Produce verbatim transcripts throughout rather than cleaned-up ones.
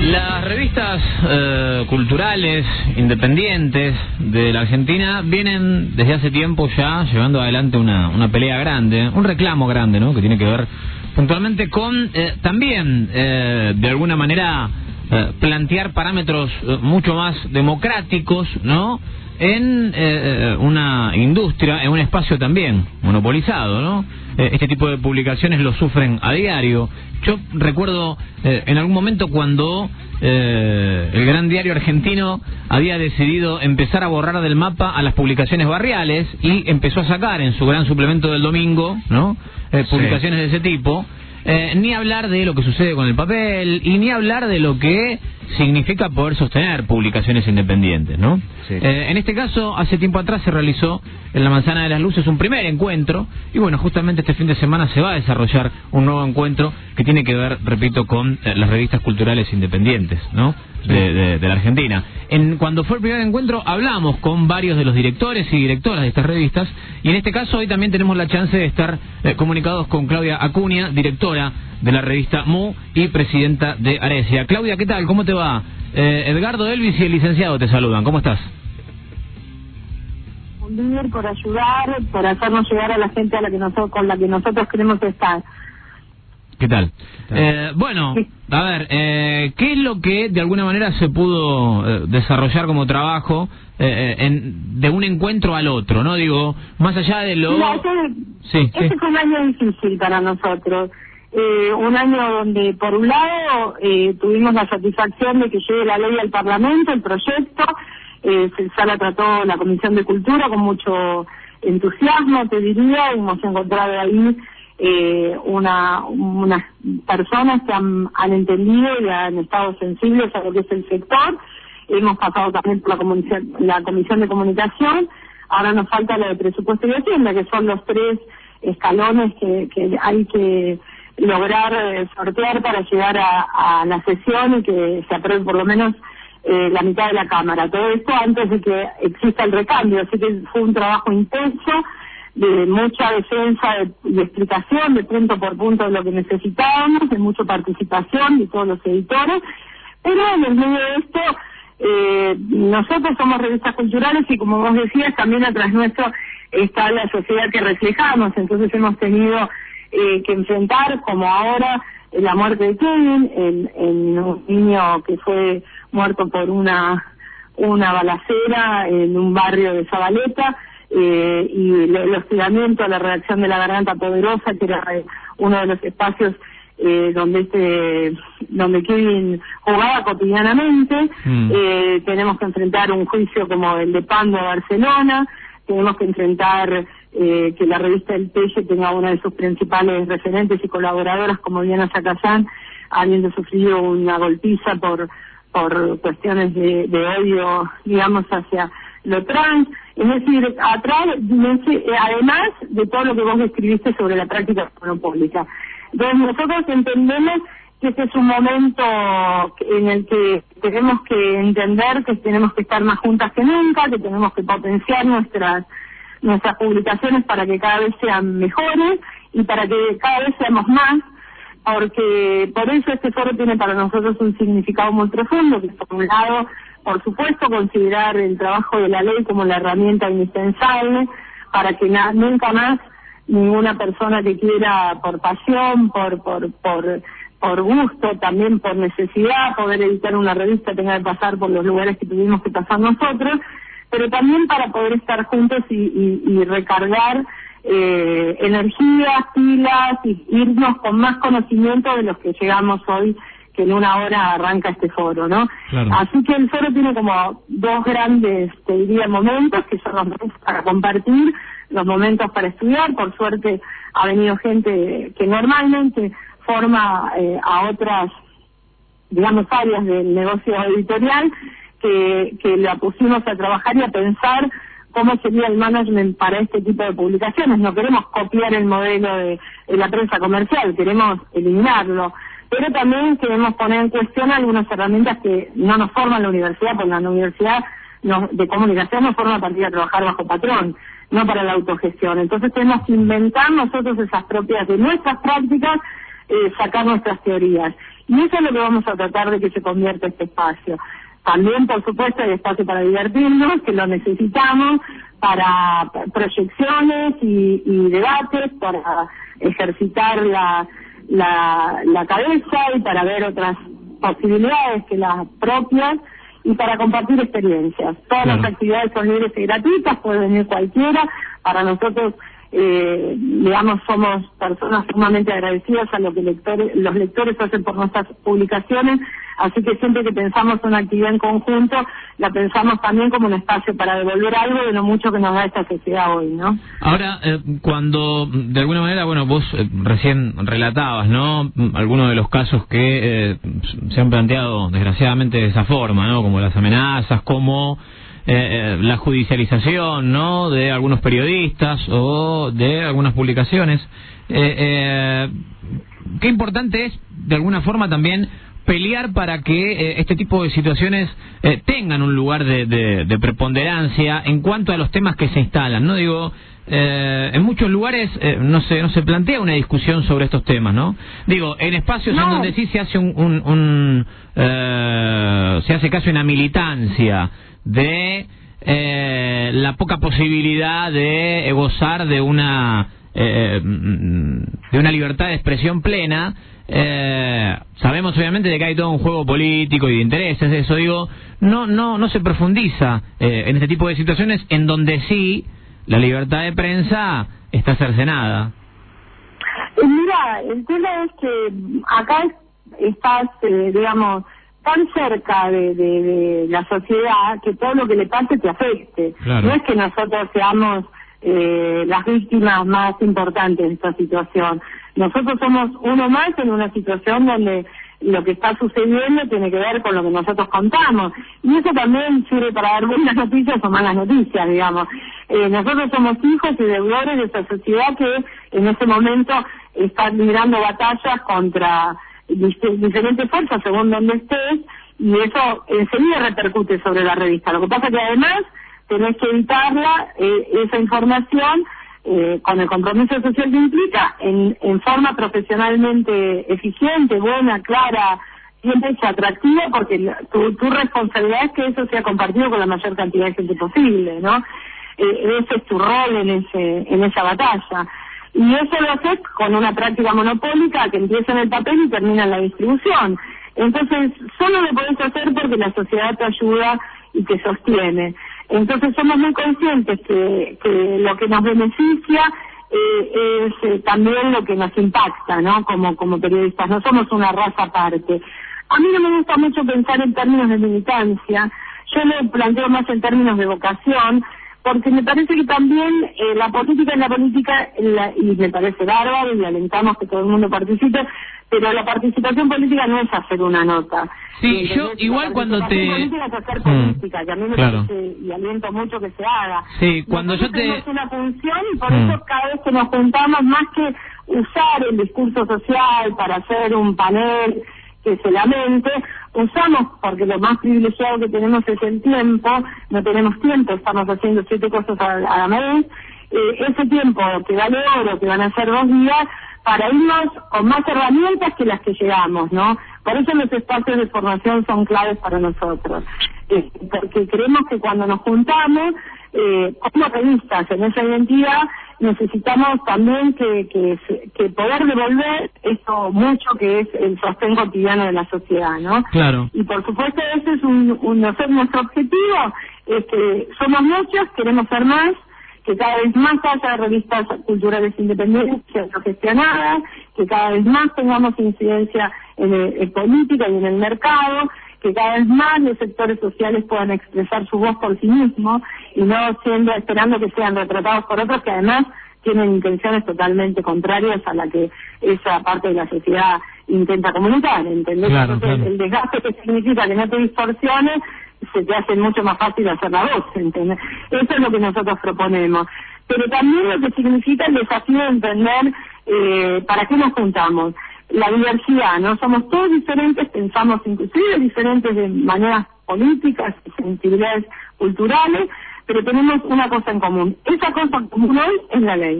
Las revistas eh, culturales independientes de la Argentina vienen desde hace tiempo ya llevando adelante una, una pelea grande, un reclamo grande, ¿no? Que tiene que ver puntualmente con eh, también, eh, de alguna manera, eh, plantear parámetros eh, mucho más democráticos, ¿no? En eh, una industria, en un espacio también monopolizado, ¿no? Eh, este tipo de publicaciones lo sufren a diario. Yo recuerdo eh, en algún momento cuando eh, el gran diario argentino había decidido empezar a borrar del mapa a las publicaciones barriales y empezó a sacar en su gran suplemento del domingo, ¿no? Eh, publicaciones sí. de ese tipo. Eh, ni hablar de lo que sucede con el papel y ni hablar de lo que significa poder sostener publicaciones independientes, ¿no? Sí. Eh, en este caso, hace tiempo atrás se realizó en la Manzana de las Luces un primer encuentro y bueno, justamente este fin de semana se va a desarrollar un nuevo encuentro que tiene que ver, repito, con eh, las revistas culturales independientes, ¿no? Sí. De, de, de la Argentina. En, cuando fue el primer encuentro hablamos con varios de los directores y directoras de estas revistas y en este caso hoy también tenemos la chance de estar eh, comunicados con Claudia Acuña, directora de la revista M U y presidenta de Aresia. Claudia, ¿qué tal? ¿Cómo te va? Eh, Edgardo, Elvis y el licenciado te saludan. ¿Cómo estás? Un líder por ayudar, por hacernos llegar a la gente a la que nosotros, con la que nosotros queremos estar. ¿Qué tal? Eh, bueno, a ver, eh, ¿qué es lo que de alguna manera se pudo eh, desarrollar como trabajo eh, en, de un encuentro al otro, no? Digo, más allá de lo... Mira, este, sí, este sí. fue un año difícil para nosotros. Eh, un año donde, por un lado, eh, tuvimos la satisfacción de que llegue la ley al Parlamento, el proyecto. Eh, ya la trató la Comisión de Cultura con mucho entusiasmo, te diría. Hemos encontrado ahí eh, una unas personas que han, han entendido y han estado sensibles a lo que es el sector. Hemos pasado también por la comisión, la comisión de Comunicación. Ahora nos falta la de Presupuesto y Hacienda, que son los tres escalones que, que hay que lograr eh, sortear para llegar a, a la sesión y que se apruebe por lo menos eh, la mitad de la Cámara. Todo esto antes de que exista el recambio, así que fue un trabajo intenso, de mucha defensa y de, de explicación de punto por punto de lo que necesitábamos, de mucha participación de todos los editores, pero en el medio de esto eh, nosotros somos revistas culturales y como vos decías, también atrás nuestro está la sociedad que reflejamos, entonces hemos tenido Eh, que enfrentar, como ahora, eh, la muerte de Kevin, en, en un niño que fue muerto por una una balacera en un barrio de Zabaleta, eh, y el, el hostigamiento a la redacción de La Garganta Poderosa, que era eh, uno de los espacios eh, donde este donde Kevin jugaba cotidianamente. Mm. Eh, tenemos que enfrentar un juicio como el de Pando a Barcelona, tenemos que enfrentar eh, que la revista El Pelle tenga una de sus principales referentes y colaboradoras como Diana Zacayán, habiendo sufrido una golpiza por por cuestiones de, de odio, digamos, hacia lo trans. Es decir, atrás, además de todo lo que vos describiste sobre la práctica monopólica. Entonces nosotros entendemos que este es un momento en el que tenemos que entender que tenemos que estar más juntas que nunca, que tenemos que potenciar nuestras nuestras publicaciones para que cada vez sean mejores y para que cada vez seamos más, porque por eso este foro tiene para nosotros un significado muy profundo, que por un lado, por supuesto, considerar el trabajo de la ley como la herramienta indispensable para que na- nunca más ninguna persona que quiera por pasión, por por por por gusto, también por necesidad, poder editar una revista tenga que pasar por los lugares que tuvimos que pasar nosotros, pero también para poder estar juntos y, y, y recargar eh, energías, pilas y irnos con más conocimiento de los que llegamos hoy, que en una hora arranca este foro, ¿no? Claro. Así que el foro tiene como dos grandes, te diría, momentos, que son los momentos para compartir, los momentos para estudiar. Por suerte ha venido gente que normalmente forma eh, a otras, digamos, áreas del negocio editorial, que, que la pusimos a trabajar y a pensar cómo sería el management para este tipo de publicaciones. No queremos copiar el modelo de, de la prensa comercial, queremos eliminarlo, pero también queremos poner en cuestión algunas herramientas que no nos forman la universidad, porque la universidad no, de comunicación nos forma para ir a trabajar bajo patrón, no para la autogestión. Entonces tenemos que inventar nosotros esas propias de nuestras prácticas, eh, sacar nuestras teorías. Y eso es lo que vamos a tratar de que se convierta este espacio. También, por supuesto, hay espacio para divertirnos, que lo necesitamos, para proyecciones y, y debates, para ejercitar la, la, la cabeza y para ver otras posibilidades que las propias y para compartir experiencias. Todas claro. las actividades son libres y gratuitas, puede venir cualquiera. Para nosotros, eh, digamos, somos personas sumamente agradecidas a lo que lectores, los lectores hacen por nuestras publicaciones, así que siempre que pensamos una actividad en conjunto, la pensamos también como un espacio para devolver algo de lo mucho que nos da esta sociedad hoy, ¿no? Ahora, eh, cuando, de alguna manera, bueno, vos eh, recién relatabas, ¿no?, algunos de los casos que eh, se han planteado, desgraciadamente, de esa forma, ¿no?, como las amenazas, como Eh, la judicialización, ¿no?, de algunos periodistas o de algunas publicaciones. Eh, eh, qué importante es, de alguna forma, también pelear para que eh, este tipo de situaciones eh, tengan un lugar de, de, de preponderancia en cuanto a los temas que se instalan, ¿no? Digo, eh, en muchos lugares eh, no se no se plantea una discusión sobre estos temas, ¿no? Digo, en espacios no. en donde sí se hace un, un, un eh, se hace casi una militancia de eh, la poca posibilidad de gozar de una eh, de una libertad de expresión plena. Eh, sabemos obviamente de que hay todo un juego político y de intereses, eso digo, no no no se profundiza eh, en este tipo de situaciones en donde sí la libertad de prensa está cercenada. Mira, el tema es que acá estás, eh, digamos, tan cerca de, de, de la sociedad que todo lo que le pase te afecte. Claro. No es que nosotros seamos eh, las víctimas más importantes de esta situación. Nosotros somos uno más en una situación donde lo que está sucediendo tiene que ver con lo que nosotros contamos. Y eso también sirve para dar buenas noticias o malas noticias, digamos. Eh, nosotros somos hijos y deudores de esta sociedad que en este momento está librando batallas contra diferentes fuerzas según donde estés, y eso enseguida repercute sobre la revista. Lo que pasa que además tenés que editarla, eh, esa información, eh, con el compromiso social que implica, en, en forma profesionalmente eficiente, buena, clara, bien hecha, atractiva, porque la, tu, tu responsabilidad es que eso sea compartido con la mayor cantidad de gente posible, ¿no? Eh, ese es tu rol en ese en esa batalla. Y eso lo haces con una práctica monopólica que empieza en el papel y termina en la distribución. Entonces, solo lo podés hacer porque la sociedad te ayuda y te sostiene. Entonces, somos muy conscientes que, que lo que nos beneficia eh, es eh, también lo que nos impacta, ¿no? Como, como periodistas, no somos una raza aparte. A mí no me gusta mucho pensar en términos de militancia, yo lo planteo más en términos de vocación, porque me parece que también eh, la política es la política, la, y me parece bárbaro, y alentamos que todo el mundo participe, pero la participación política no es hacer una nota. Sí, y yo igual cuando te... La política es hacer política, mm, que a mí me claro. parece, y aliento mucho que se haga. Sí, cuando Nosotros yo te... tenemos una función, y por mm. eso cada vez que nos juntamos, más que usar el discurso social para hacer un panel que se lamente, usamos, porque lo más privilegiado que tenemos es el tiempo, no tenemos tiempo, estamos haciendo siete cosas a, a la vez, eh, ese tiempo que vale oro, que van a ser dos días, para irnos con más herramientas que las que llevamos, ¿no? Por eso los espacios de formación son claves para nosotros, eh, porque creemos que cuando nos juntamos, eh, como revistas en esa identidad, necesitamos también que, que, que poder devolver esto mucho que es el sostén cotidiano de la sociedad, ¿no? Claro. Y por supuesto ese es un, un nuestro objetivo, es que somos muchos, queremos ser más, que cada vez más haya revistas culturales independientes gestionadas, que cada vez más tengamos incidencia en, el, en política y en el mercado, que cada vez más los sectores sociales puedan expresar su voz por sí mismos y no siendo esperando que sean retratados por otros que además tienen intenciones totalmente contrarias a la que esa parte de la sociedad intenta comunicar, ¿entendés? Claro, Entonces claro. el desgaste que significa que no te distorsiones se te hace mucho más fácil hacer la voz, ¿entendés? Eso es lo que nosotros proponemos. Pero también lo que significa el desafío de entender eh, para qué nos juntamos. La diversidad, ¿no? Somos todos diferentes, pensamos inclusive diferentes de maneras políticas, sensibilidades culturales, pero tenemos una cosa en común. Esa cosa en común hoy es la ley.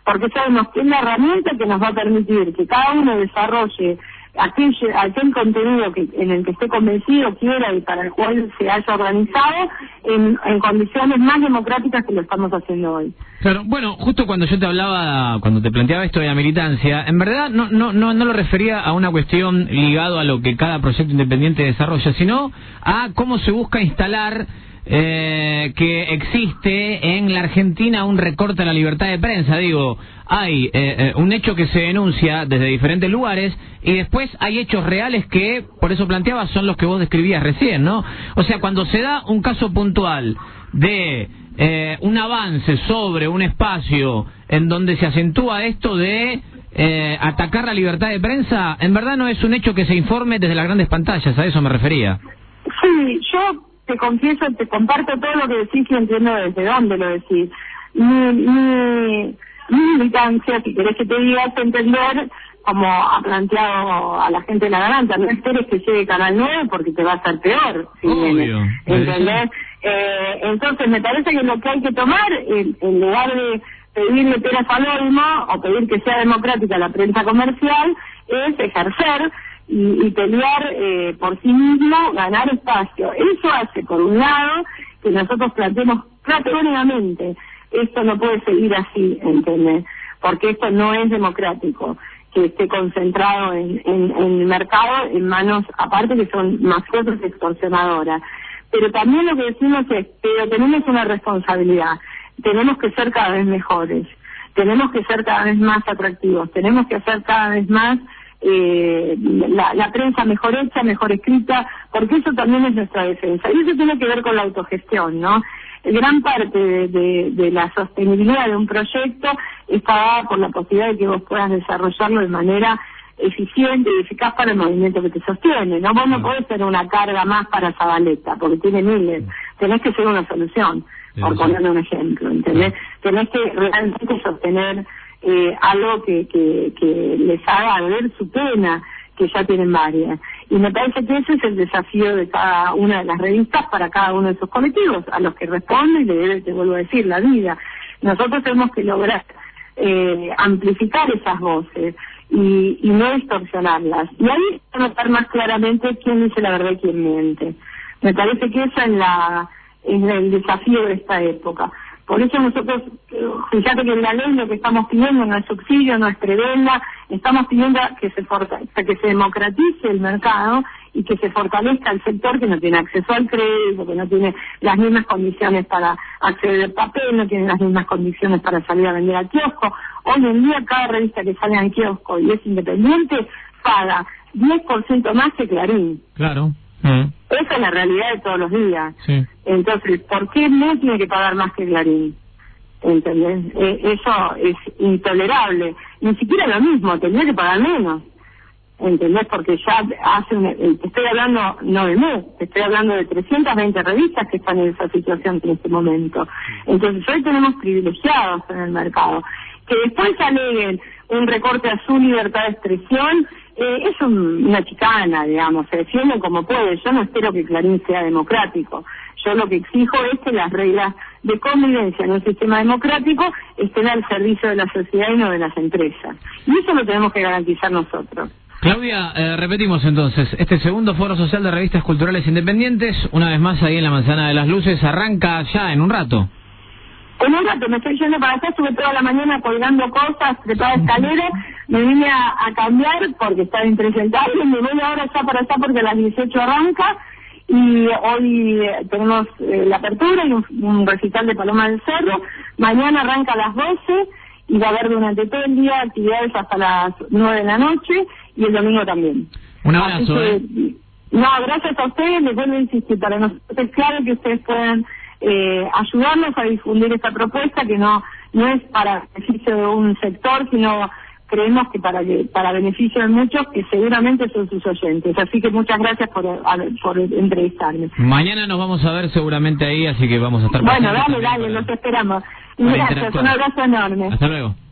porque sabemos que es la herramienta que nos va a permitir que cada uno desarrolle aquel, aquel contenido que en el que esté convencido, quiera y para el cual se haya organizado en, en condiciones más democráticas que lo estamos haciendo hoy. Claro, bueno, justo cuando yo te hablaba, cuando te planteaba esto de la militancia, en verdad no no no no lo refería a una cuestión ligado a lo que cada proyecto independiente desarrolla, sino a cómo se busca instalar eh, que existe en la Argentina un recorte a la libertad de prensa. Digo, hay eh, eh, un hecho que se denuncia desde diferentes lugares y después hay hechos reales que, por eso planteaba, son los que vos describías recién, ¿no? O sea, cuando se da un caso puntual de eh, un avance sobre un espacio en donde se acentúa esto de eh, atacar la libertad de prensa, en verdad no es un hecho que se informe desde las grandes pantallas, a eso me refería. Sí, yo te confieso, te comparto todo lo que decís y entiendo desde dónde lo decís. Mi, mi, mi militancia, si querés que te diga, es entender, como ha planteado a la gente de La Garganta, no esperes que llegue Canal nueve porque te va a hacer peor. ¿Sí? Obvio. ¿Entendés? Eh, entonces me parece que lo que hay que tomar, en, en lugar de pedirle peras al olmo o pedir que sea democrática la prensa comercial, es ejercer y, y pelear eh, por sí mismo, ganar espacio. Eso hace, por un lado, que nosotros planteemos categóricamente, esto no puede seguir así, ¿entendés? Porque esto no es democrático, que esté concentrado en, en, en el mercado, en manos, aparte que son mascotas extorsionadoras. Pero también lo que decimos es, pero tenemos una responsabilidad, tenemos que ser cada vez mejores, tenemos que ser cada vez más atractivos, tenemos que hacer cada vez más eh, la, la prensa mejor hecha, mejor escrita, porque eso también es nuestra defensa. Y eso tiene que ver con la autogestión, ¿no? Gran parte de, de, de la sostenibilidad de un proyecto está dada por la posibilidad de que vos puedas desarrollarlo de manera eficiente y eficaz para el movimiento que te sostiene, ¿no? Vos no podés ser una carga más para Zabaleta, porque tiene miles. Tenés que ser una solución, por ponerle un ejemplo, ¿entendés? Tenés que realmente sostener eh, algo que, que, que les haga ver su pena, que ya tienen varias. Y me parece que ese es el desafío de cada una de las revistas para cada uno de esos colectivos, a los que responde y le debe, te vuelvo a decir, la vida. Nosotros tenemos que lograr eh, amplificar esas voces y, y no distorsionarlas. Y ahí va a notar más claramente quién dice la verdad y quién miente. Me parece que esa es la es el desafío de esta época. Por eso nosotros, fíjate que en la ley lo que estamos pidiendo no es subsidio, no es prebenda, estamos pidiendo que se fortalezca, que se democratice el mercado y que se fortalezca el sector que no tiene acceso al crédito, que no tiene las mismas condiciones para acceder al papel, no tiene las mismas condiciones para salir a vender al kiosco. Hoy en día cada revista que sale al kiosco y es independiente paga diez por ciento más que Clarín. Claro. Mm. Esa es la realidad de todos los días. Sí. Entonces, ¿por qué no tiene que pagar más que Clarín? ¿Entendés? Eh, eso es intolerable. Ni siquiera lo mismo, tendría que pagar menos. ¿Entendés? Porque ya hace un... Te estoy hablando no de mes, te estoy hablando de trescientas veinte revistas que están en esa situación en este momento. Entonces, hoy tenemos privilegiados en el mercado. Que después aleguen un recorte a su libertad de expresión, eh, es un, una chicana, digamos, se defienden como puede. Yo no espero que Clarín sea democrático. Yo lo que exijo es que las reglas de convivencia en un sistema democrático estén al servicio de la sociedad y no de las empresas. Y eso lo tenemos que garantizar nosotros. Claudia, eh, repetimos entonces, este segundo Foro Social de Revistas Culturales Independientes, una vez más ahí en la Manzana de las Luces, arranca ya en un rato. En un rato me estoy yendo para acá, estuve toda la mañana colgando cosas de toda escalera, me vine a, a cambiar porque estaba impresentable, me voy ahora ya para allá porque a las dieciocho arranca y hoy eh, tenemos eh, la apertura y un, un recital de Paloma del Cerro, mañana arranca a las doce y va a haber durante todo el día actividades hasta las nueve de la noche y el domingo también. Un abrazo, que, ¿eh? No, gracias a ustedes, les vuelvo a insistir, para nosotros es claro que ustedes puedan Eh, ayudarnos a difundir esta propuesta que no no es para beneficio de un sector, sino creemos que para que para beneficio de muchos que seguramente son sus oyentes. Así que muchas gracias por, a, por entrevistarme. Mañana nos vamos a ver seguramente ahí, así que vamos a estar... Bueno, dale, dale, para... los esperamos. Y gracias, un abrazo enorme. Hasta luego.